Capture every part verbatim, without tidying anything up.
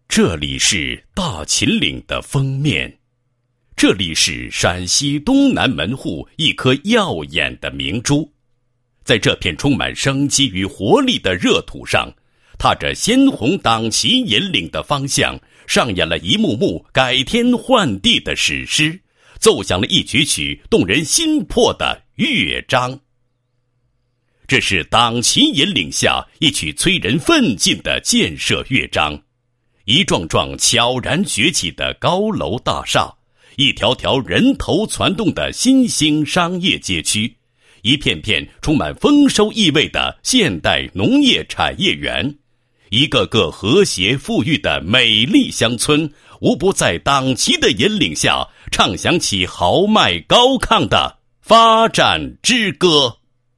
这里是大秦岭的封面，这里是陕西东南门户一颗耀眼的明珠。在这片充满生机与活力的热土上，踏着鲜红党旗引领的方向，上演了一幕幕改天换地的史诗，奏响了一曲曲动人心魄的乐章。这是党旗引领下一曲催人奋进的建设乐章，一幢幢悄然崛起的高楼大厦，一条条人头攒动的新兴商业街区，一片片充满丰收意味的现代农业产业园，一个个和谐富裕的美丽乡村，无不在党旗的引领下唱响起豪迈高亢的发展之歌。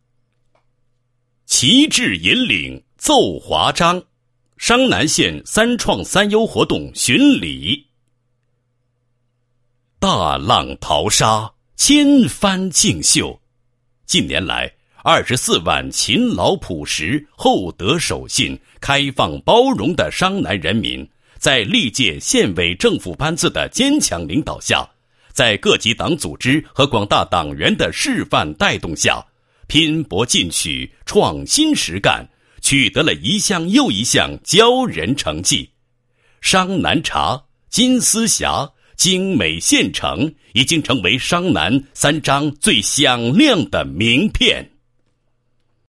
旗帜引领奏华章，商南县三创三优活动巡礼。大浪淘沙，千帆竞秀。近年来，二十四万勤劳朴实、厚德守信、开放包容的商南人民，在历届县委政府班子的坚强领导下，在各级党组织和广大党员的示范带动下，拼搏进取，创新实干，取得了一项又一项骄人成绩。商南茶、金丝霞、精美县城已经成为商南三张最响亮的名片。